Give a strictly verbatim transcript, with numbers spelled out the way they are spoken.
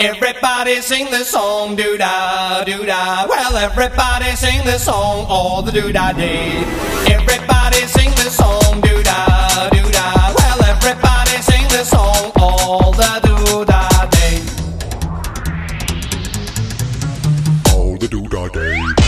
Everybody sing the song, doo-da, doo-da. Well, everybody sing the song all the doo-da day. Everybody sing the song, doo-da, doo-da. Well, everybody sing the song all the doo-da day. All the doo-da day.